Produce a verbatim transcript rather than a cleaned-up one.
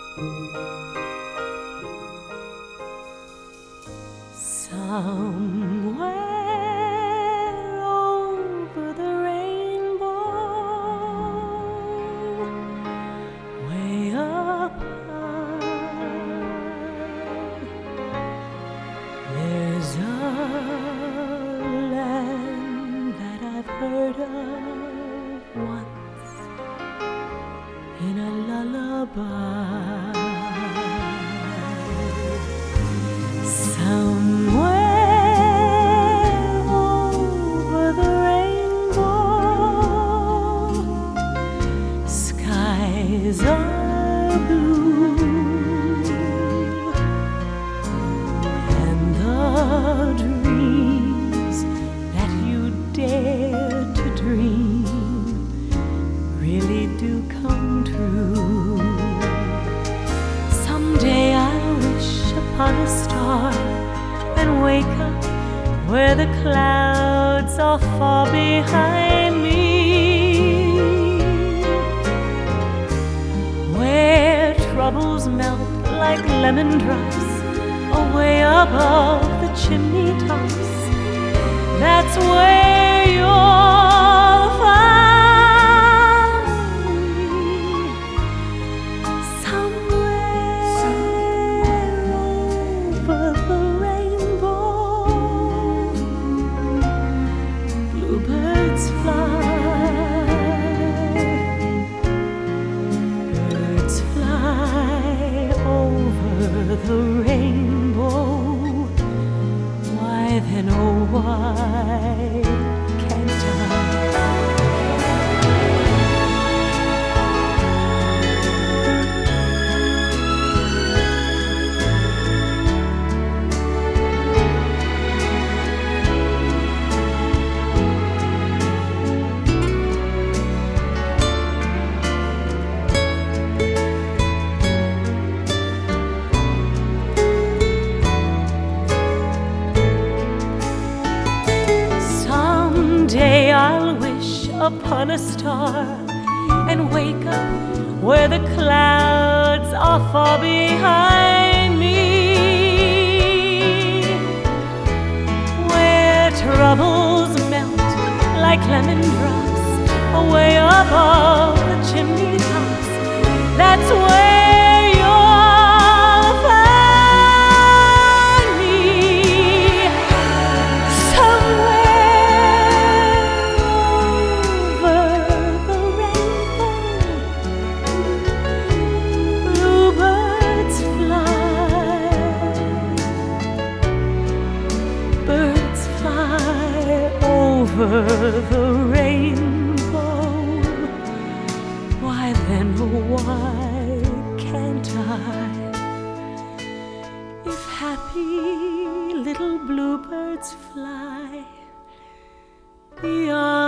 Somewhere over the rainbow, way up high, there's a land that I've heard of once in a lullaby. Somewhere over the rainbow, skies are blue, and the dreams that you dare to dream really do come true. Someday I'll wish upon a star and wake up where the clouds are far behind me, where troubles melt like lemon drops away above the chimney tops. That's where you'll find me, somewhere, somewhere over the rainbow. Bluebirds fly, birds fly over the rainbow. Why then, oh why can't I? Someday I'll wish upon a star and wake up where the clouds are far behind me, where troubles melt like lemon drops away above the chimney tops. That's where you'll find me, somewhere over the rainbow. Bluebirds fly, birds fly over the rainbow. Why then, why can't I? If happy little bluebirds fly beyond